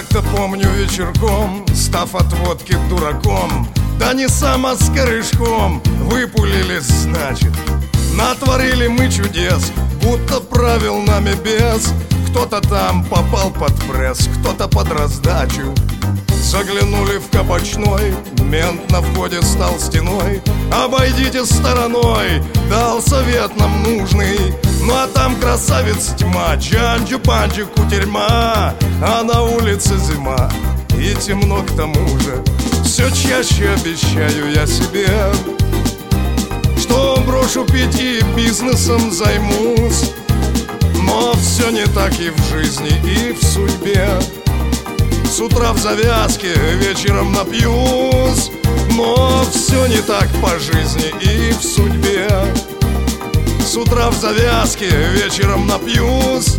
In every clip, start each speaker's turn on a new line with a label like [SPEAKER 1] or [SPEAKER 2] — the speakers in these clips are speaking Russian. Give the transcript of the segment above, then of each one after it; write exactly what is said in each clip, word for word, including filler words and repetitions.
[SPEAKER 1] Как-то помню вечерком, став от водки дураком, да не сам, а с корешком, выпулились, значит. Натворили мы чудес, будто правил нами бес. Кто-то там попал под пресс, кто-то под раздачу. Заглянули в кабачной, мент на входе стал стеной. Обойдите стороной, дал совет нам нужный. Ну а там красавиц тьма, чанчу-панчу кутерьма, а на улице зима и темно к тому же. Все чаще обещаю я себе, что брошу пить и бизнесом займусь. Но все не так и в жизни, и в судьбе. С утра в завязке, вечером напьюсь. Но все не так по жизни и в судьбе. С утра в завязке, вечером напьюсь.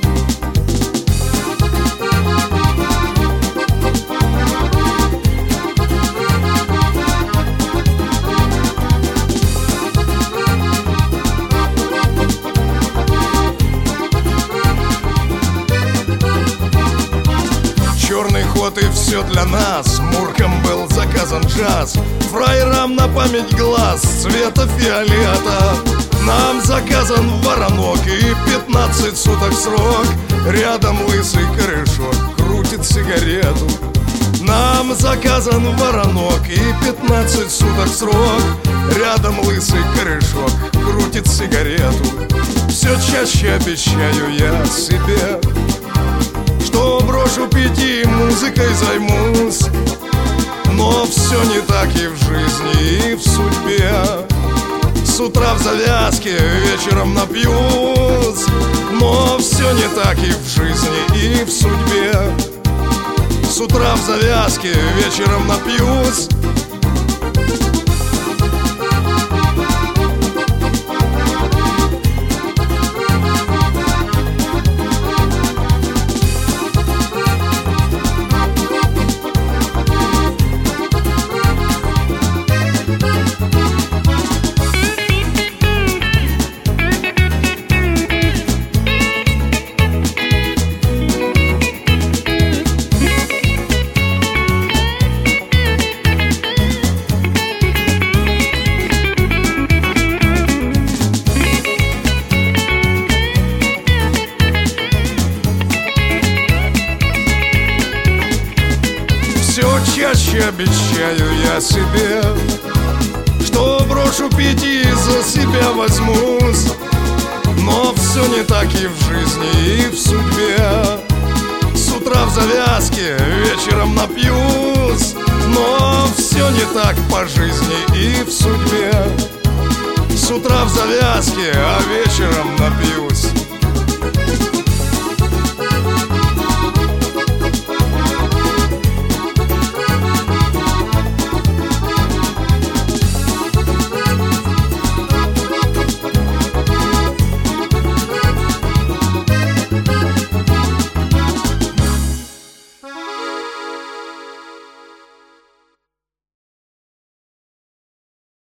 [SPEAKER 1] Черный ход и все для нас. Муркам был заказан джаз, фраерам на память глаз цвета фиолета. Нам заказан воронок и пятнадцать суток срок. Рядом лысый корешок крутит сигарету. Нам заказан воронок и пятнадцать суток срок. Рядом лысый корешок крутит сигарету. Все чаще обещаю я себе, что брошу пить и музыкой займусь. Но все не так и в жизни, и в судьбе. С утра в завязке, вечером напьюсь. Но все не так и в жизни, и в судьбе. С утра в завязке, вечером напьюсь. Все чаще обещаю я себе, что брошу пить и за себя возьмусь. Но все не так и в жизни, и в судьбе. С утра в завязке, вечером напьюсь. Но все не так по жизни и в судьбе. С утра в завязке, а вечером напьюсь.